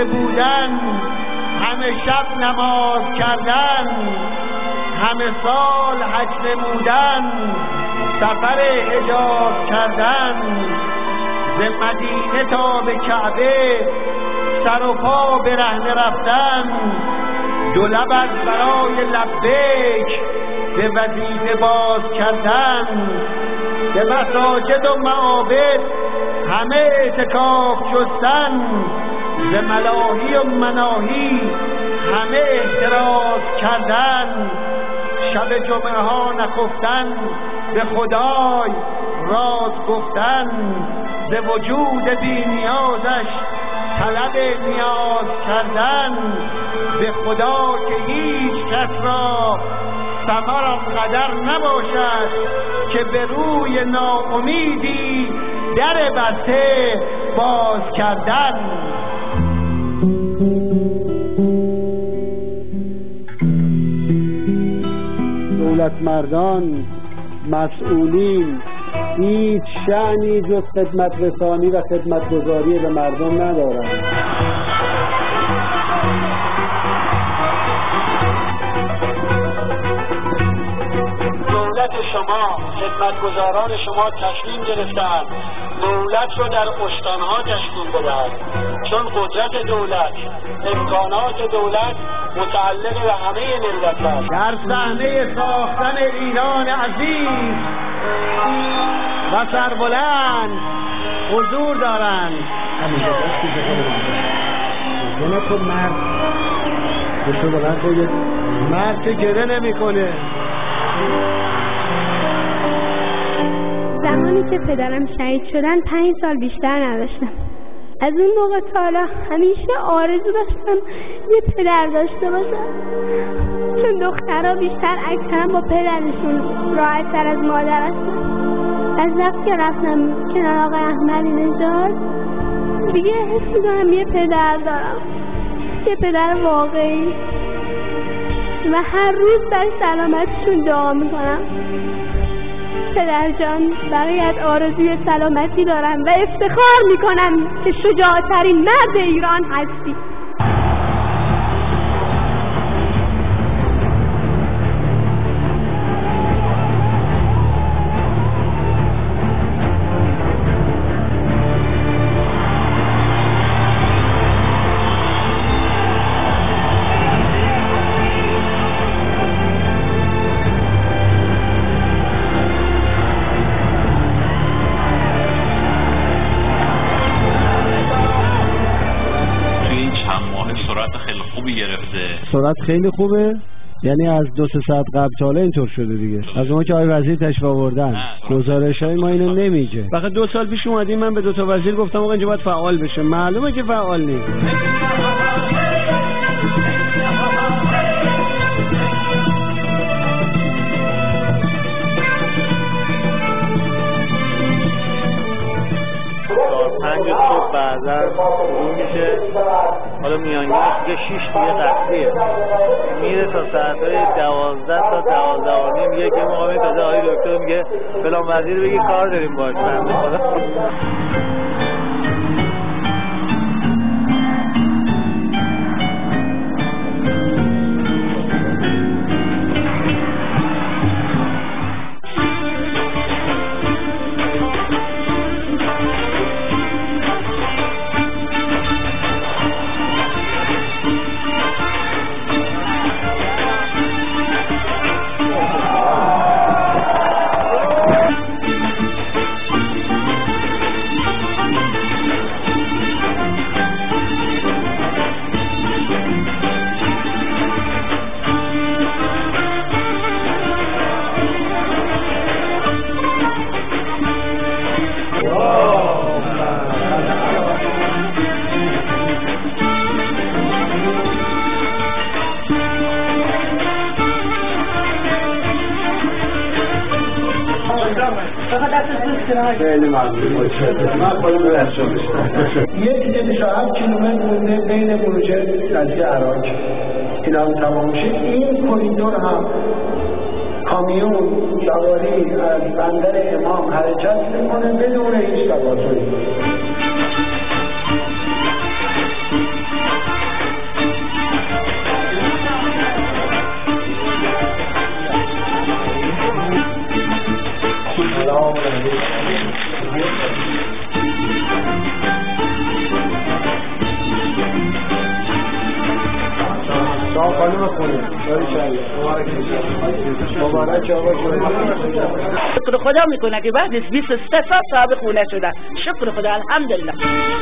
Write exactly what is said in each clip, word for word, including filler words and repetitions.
زنده بودن، همه شب نماز کردن، همه سال حج نمودن، سفر حجاز کردن، ز مدینه تا به کعبه سر و پا برهنه رفتن، دو لب از برای لبیک به وظیفه باز کردن، به مساجد و معابد همه اعتکاف جستن، ز ملاهی و مناهی همه احتراز کردن، شب جمعه ها نخفتن، به خدای راز گفتن، ز وجود بی نیازش طلب نیاز کردن، به خدا که هیچ کس را ثمر آنقدر نباشد که به روی ناامیدی در بسته باز کردن. دولت مردان، مسئولین هیچ شأنی جز خدمت رسانی و خدمتگزاری به مردم ندارند. دولت شما، خدمتگزاران شما تصمیم گرفتند دولت رو در استانها تشکیل بدهند، چون قدرت دولت، امکانات دولت متعلق به همه ملت است. در صحنه ساختن ایران عزیز و سربلند حضور دارند. جناب تو مرد تو بلند باید مرد که گره نمی کنه. زمانی که پدرم شهید شدن پنج سال بیشتر نداشتم. از اون موقع تا حالا همیشه آرزو داشتم یه پدر داشته باشم، چون دخترها بیشتر اکثرا با پدرشون راحت‌تر از مادر هستن. از وقتی که رفتم کنار آقای احمدی نژاد دیگه حس می‌کنم یه پدر دارم، یه پدر واقعی، و هر روز برای سلامتشون دعا میکنم. پدر جان، بقیت آرزوی سلامتی دارم و افتخار میکنم که شجاعترین مرد ایران هستی. سرعت خیلی خوبه، یعنی از دو سه ساعت قبل تا حالا اینطور شده دیگه. از اون که آقای وزیر تشریف آوردن گزارش‌های ما اینو نمیگه. فقط دو سال پیش اومدیم من به دو تا وزیر گفتم آقا اینجا باید فعال بشه، معلومه که فعال نیست. پنج صبح بعدا شروع میشه، حالا میانگینش دیگه شیش دیگه قطعیه، میره تا ساعتهای دوازده تا دوازده و نیم. یک موقعی تازه آقای دکتر میگه فلان وزیر بگی کار داریم باش. بنده خدا خیلی ممنون. من خودم برسم. یک دیگه شاید کیلومتر مونده بین پروژه نزدیک عراق اینا هم تمام میشه. این کوریدور هم کامیون سواری از بندر امام حرکت میکنه بدون هیچ تفاصیلی. سلام خانم خونه مبارک آقا شکر خدا میکنه که بعد از بیست و سه سال صاحب خونه شده. شکر خدا الحمدلله.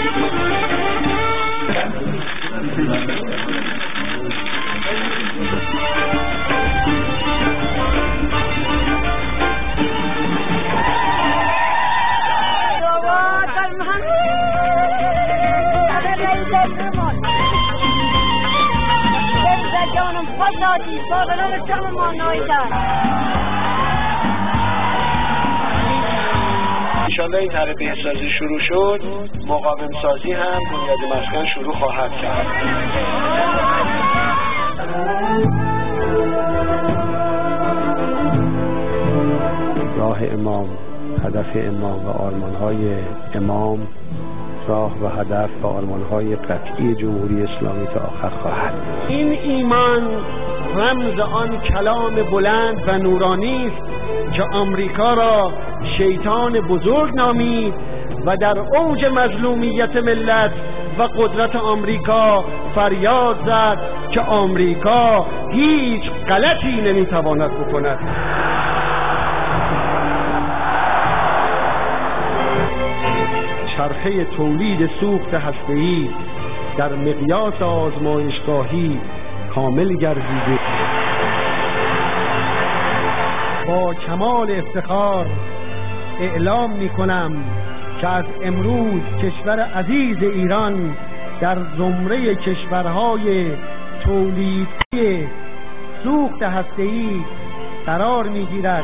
جانم خوشحالی سالان جام ما نایدن انشالله این طرح بهسازی شروع شد، مقاوم سازی هم بنیاد مسکن شروع خواهد کرد. راه امام، هدف امام و آرمان‌های امام راه و هدف و آرمان‌های قطعی جمهوری اسلامی تا آخر خواهد. این ایمان رمز آن کلام بلند و نورانی است که آمریکا را شیطان بزرگ نامید و در اوج مظلومیت ملت و قدرت آمریکا فریاد زد که آمریکا هیچ غلطی نمیتواند بکند. چرخه تولید سوخت هسته‌ای در مقیاس آزمایشگاهی کامل گردیده. با کمال افتخار اعلام می‌کنم که از امروز کشور عزیز ایران در زمره کشورهای تولیدی سوخت هسته‌ای قرار می‌گیرد.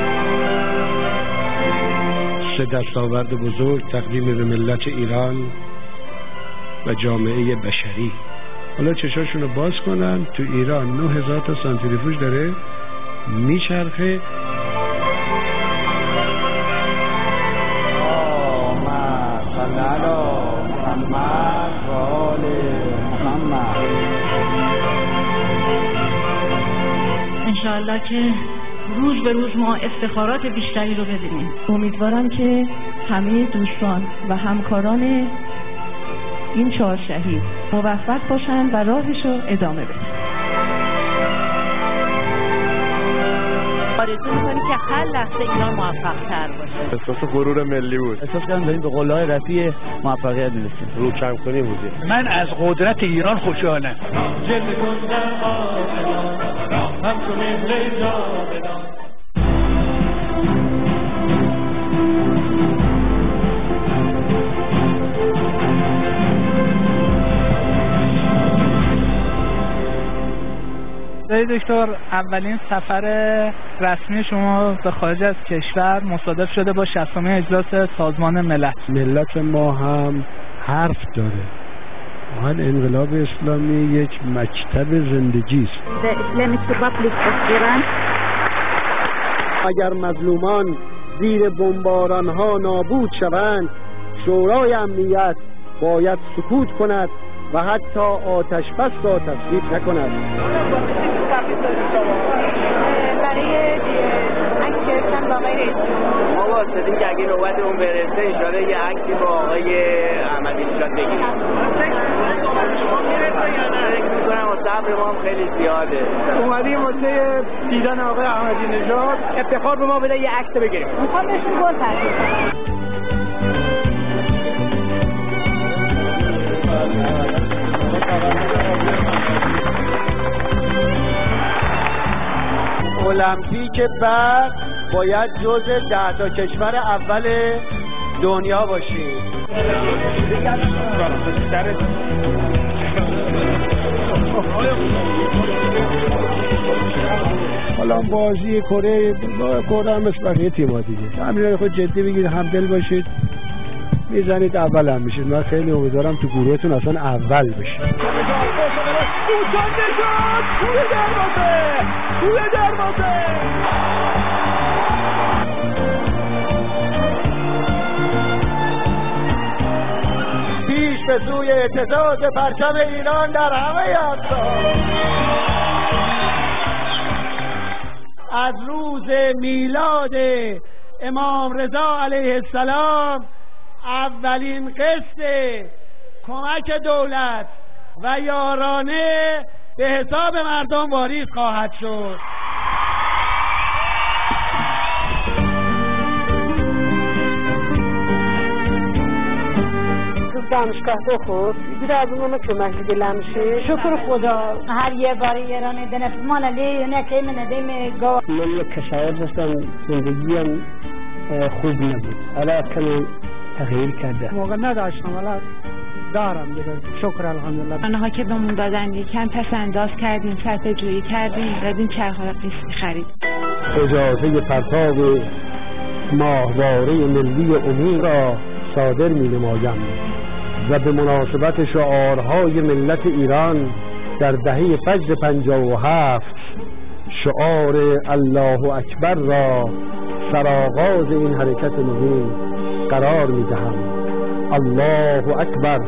سه دستاورد بزرگ تقدیم به ملت ایران و جامعه بشری. حالا چشاشون رو باز کنن، تو ایران نه هزار تا سانتریفوژ داره میچرخه. انشاءالله که روز به روز ما افتخارات بیشتری رو ببینیم. امیدوارم که همه دوستان و همکاران این چهار شهید موفق باشن و راهش رو ادامه بدن. آرزو می‌کنی که هر لحظه ایران موفق تر باشه. احساس غرور ملی بود. احساس کردم داریم به قول‌های رفیع موفقیت می‌رسیم. رو کم کنیم بودیم. من از قدرت ایران خوشحالم. دکتر، اولین سفر رسمی شما به خارج از کشور مصادف شده با شصتمین اجلاس سازمان ملل. ملت ما هم حرف داره. آن انقلاب اسلامی یک مکتب زندگی است. اگر مظلومان زیر بمباران ها نابود شوند، شورای امنیت باید سکوت کند و حتی آتش بس را تصویب نکند. برای عکس گرفتن با آقای رئیس ما واسطیم که اگه نوبت اون برسه انشاءالله یه عکسی با آقای احمدی نژاد بگیریم. فکر میکنم و صبر ما هم خیلی زیاده. اومدیم واسه دیدن آقای احمدی نژاد، افتخار به ما بده یه عکس بگیریم. میخوام بهشون گل تحصیل. المپیک بعد باید جزء ده تا کشور اول دنیا باشیم. حالا بازی کره با کره هم مثل بقیه تیم‌ها دیگه. همین خود جدی بگید، همدل باشید، میزنید اول هم میشید. من خیلی امیدوارم تو گروهتون اصلا اول بشید. توی دروازه توی دروازه پیش به سوی اعتزاز پرچم ایران در همه اقطار. از روز میلاد امام رضا علیه السلام اولین قسط کمک دولت و یارانه به حساب مردم واریز خواهد شد. دانشگاه بخور بیده از اونو که مسجد لمشه شکر خدا هر یه باری ایرانی دنف مالا لی نکی من دیم گو من یک کشاور داشتم زندگیم خوب نبود حالا کمی تغییر کرده موقع نداشتم حالا دارم دیگه شکر الحمدلله. آنها که بهمون دادن یکم پس انداز کردیم صرفه جویی کردیم دادیم چرخ‌ها قسطی خرید. اجازه پرتاب ماهواره ملی امید را صادر می نمایم و به مناسبت شعارهای ملت ایران در دهه فجر پنجاه و هفت شعار الله اکبر را سرآغاز این حرکت ملی قرار می دهم. الله اکبر.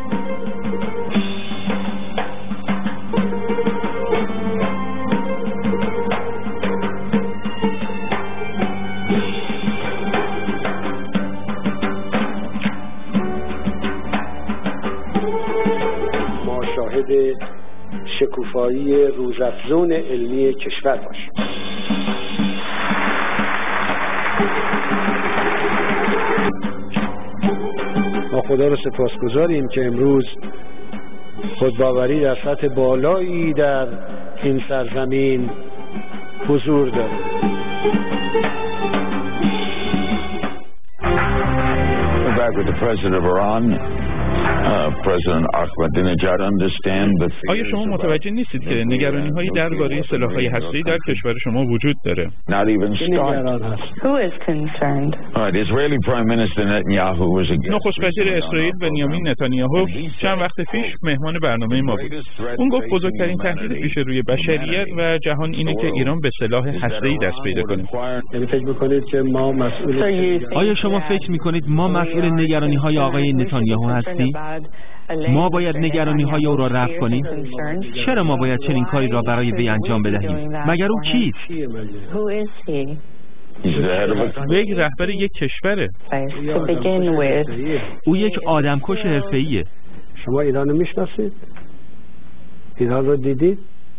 شکوفایی روزافزون علمی کشور باشیم. ما خدا رو سپاسگزاریم که امروز خودباوری در سطح بالایی در این سرزمین حضور داره. Back with the president of Iran. آیا شما متوجه نیستید که نگرانی‌هایی درباره سلاح‌های هسته‌ای در کشور شما وجود داره؟ نخست وزیر اسرائیل بنیامین نتانیاهو چند وقت پیش مهمان برنامه ما بود. اون گفت بزرگترین تهدید پیش روی بشریت و جهان اینه که ایران به سلاح هسته‌ای دست پیدا کنه. آیا شما فکر می‌کنید ما مسئول نگرانی‌های آقای نتانیاهو هستیم؟ ما باید نگرانی‌های او را رفع کنیم. چرا ما باید چنین کاری را برای وی انجام بدهیم؟ مگر او کیست؟ یک رهبر یک کشوره. او یک آدمکش حرفه‌ایه. شما ایران رو میشناسید؟ ایران رو دیدید؟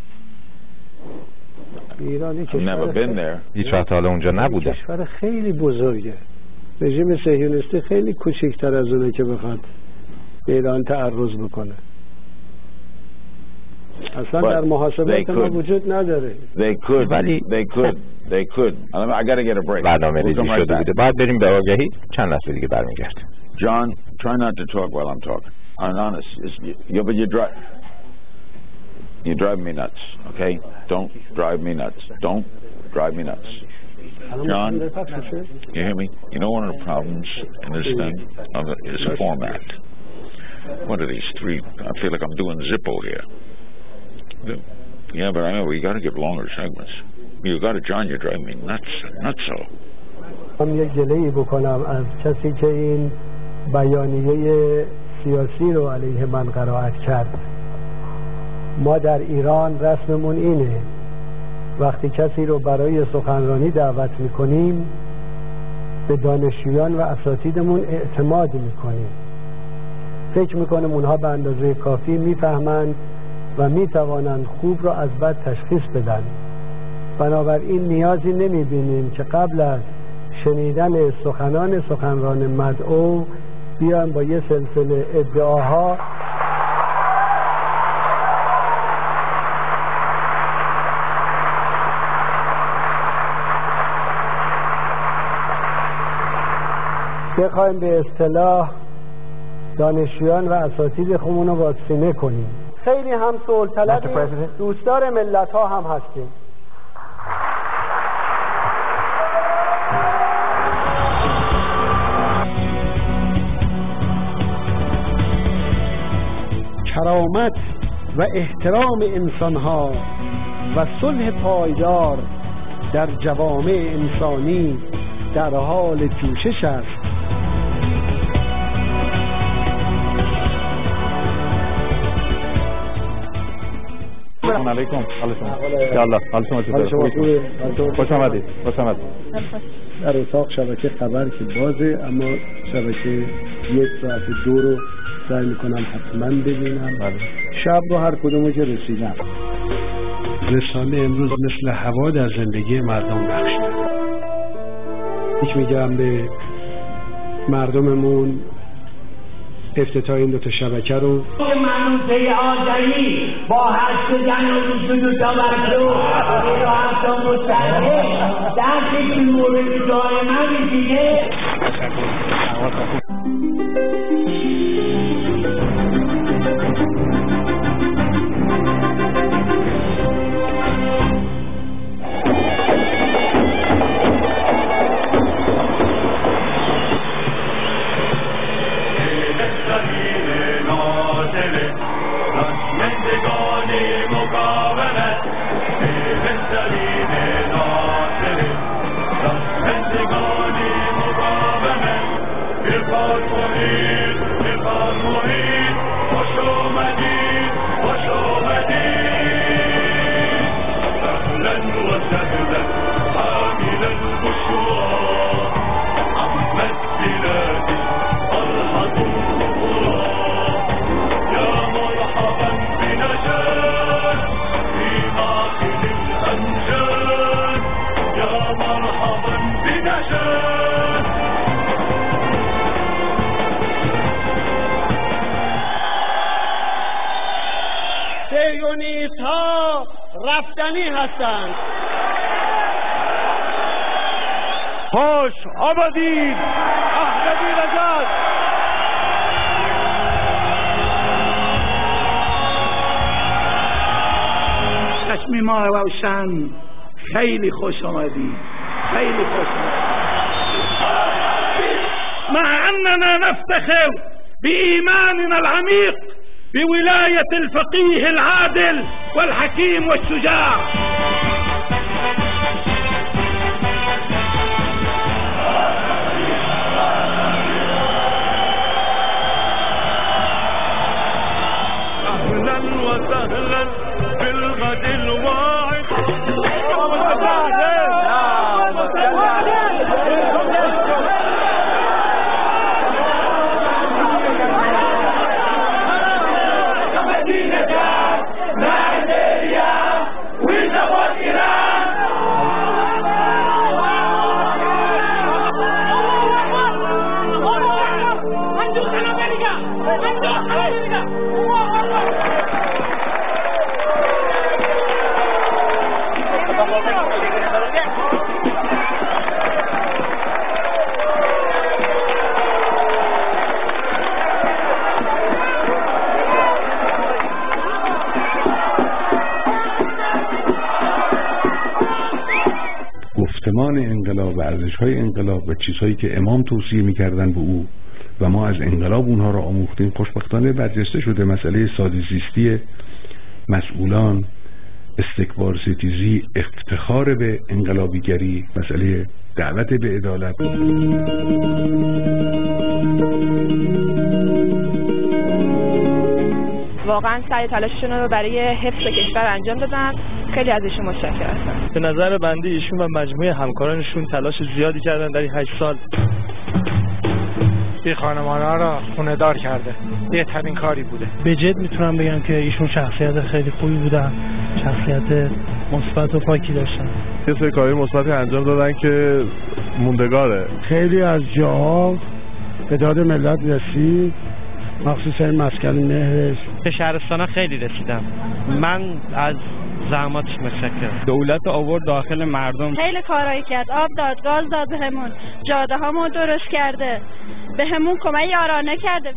ایران کشور هیچ وقت حالا اونجا نبوده. کشور خیلی بزرگه. رژیم صهیونیستی خیلی کوچکتر از اونه که بخواد به ایران تعرض بکنه. اصلا در محاسبات ما وجود نداره. They could. ولی they could. They could. I gotta get a break. برنامه ریزی شده بوده. بعد بریم به آگهی. چند لحظه دیگه برمیگردیم. John, try not to talk while I'm talking. I'm honest. You but you drive. You drive me nuts. Okay? Don't drive me nuts. Don't drive me nuts. John, you hear me? You know one of the problems in this thing is format. What are these three? I feel like I'm doing Zippo here. Yeah, but I know we got to give longer segments. You got to, John. You're driving me nuts, nuts so. من یک گله‌ای بکنم از کسی که این بیانیه سیاسی رو علیه من قرائت کرد. ما در ایران رسممون اینه وقتی کسی رو برای سخنرانی دعوت میکنیم به دانشجویان و اساتیدمون اعتماد میکنیم. فکر میکنم اونها به اندازه کافی میفهمند و میتوانند خوب را از بد تشخیص بدن. بنابراین نیازی نمیبینیم که قبل از شنیدن سخنان سخنران مدعو بیان با یه سلسله ادعاها بخوایم به اصطلاح دانشجویان و اساتید خودمون رو واکسینه کنیم. خیلی هم صلح طلبیم، دوستدار ملت ها هم هستیم. کرامت و احترام انسان ها و صلح پایدار در جوامع انسانی در حال جوشش است. علیکم. حال شما؟ یالا حال شما چطوره؟ خوش آمدید. خوش آمدید. در اتاق شبکه خبر که بازه، اما شبکه یک ساعت دو رو سعی میکنم حتما ببینم. شب رو هر کدومو که رسیدم. رسانه امروز مثل هوا در زندگی مردم نقش داره. یک میگم به مردممون افتتاح این دوتا شبکه رو منوطه آذری با هشت زن و رسول و تبرکلو و هفتا مستقه دست که مورد دائما میشینه. صهیونیست ها رفتنی هستند. خوش آمدید احمدی نژاد. چشم ما روشن، خیلی خوش آمدید، خیلی خوش آمدید. مع أننا نفتخر بإيماننا العميق بولاية الفقيه العادل والحكيم والشجاع. أهلا وسهلا بالغد الواعد. گفتمان انقلاب و ارزش‌های انقلاب و چیزهایی که امام توصیه می‌کردن به او و ما از انقلاب اونها را آموختیم خوشبختانه برجسته شده. مسئله ساده زیستی مسئولان، استکبار ستیزی، افتخار به انقلابیگری، مسئله دعوت به عدالت. واقعا سعی تلاششون رو برای حفظ کشور انجام دادن. خیلی از ایشون متشکرم هستم. به نظر بنده ایشون و مجموعه همکارانشون تلاش زیادی کردن در این هشت سال. این خانمان‌ها را خونه‌دار کرده. بهترین کاری بوده. به جد میتونم بگم که ایشون شخصیت خیلی خوبی بودن، شخصیت مثبت و پاکی داشتن. یه سری کارهای مثبتی انجام دادن که موندگاره. خیلی از جاها به داد ملت رسید، مخصوصا مسکن مهرش. به شهرستانا خیلی رسیدم. من از زحماتش متشکرم. دولت آورد داخل مردم. خیلی کارایی کرد، آب داد، گاز داد بهمون، جاده هامون درست کرده، بهمون کمک یارانه کرده.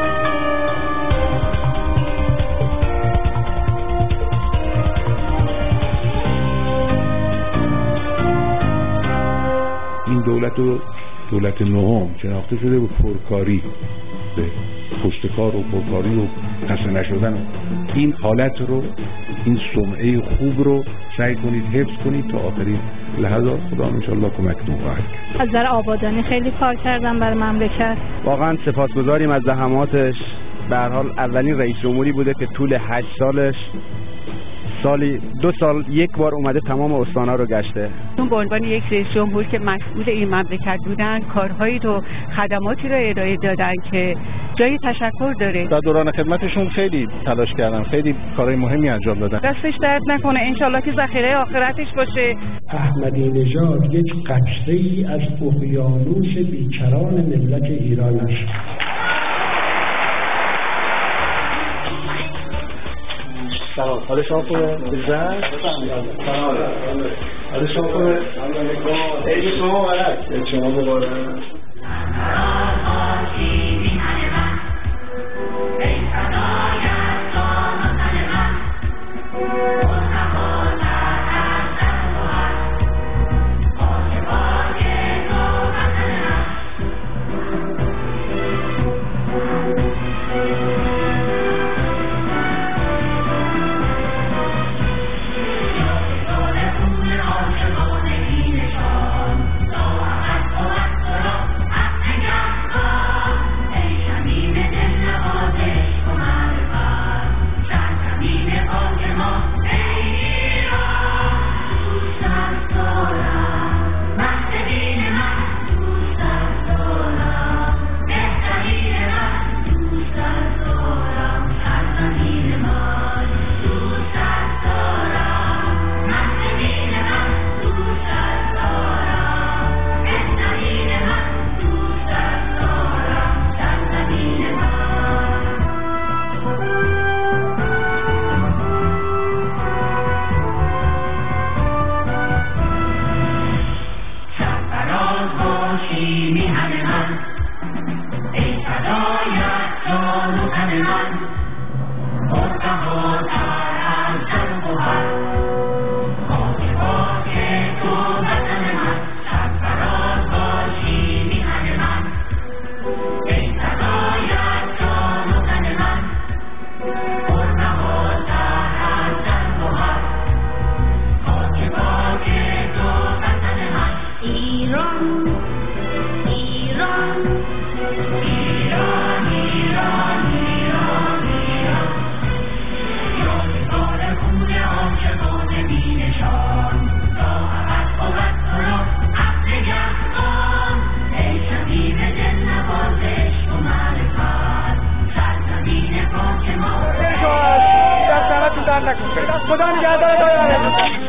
این دولت و دولت نهم شناخته شده به پرکاری، به پشتکار و پرکاری و خسته نشدن. این حالت رو، این سمعه خوب رو سعی کنید حفظ کنید تا آخرین لحظات. خدا انشالله کمکتون خواهد کرد. از نظر آبادانی خیلی کار کردن برای مملکت. واقعا سپاسگزاریم از زحماتش. به هر حال اولین رئیس جمهوری بوده که طول هشت سالش سالی دو سال یک بار اومده تمام استان‌ها رو گشته. اون به عنوان یک رئیس جمهور که مسئول این مملکت بودن کارهایی رو خدماتی رو ارائه دادن که جای تشکر داره. در دوران خدمتشون خیلی تلاش کردن، خیلی کارهای مهمی انجام دادن. دستش درد نکنه، انشالله که ذخیره آخرتش باشه. احمدی نژاد یک قطره‌ای از اقیانوس بیکران ملت ایران است. سلام، حال شما خوبه؟ بزن؟ سلام، حال شما خوبه؟ عید شما مبارک. عید شما مبارک. خدا نگهدار.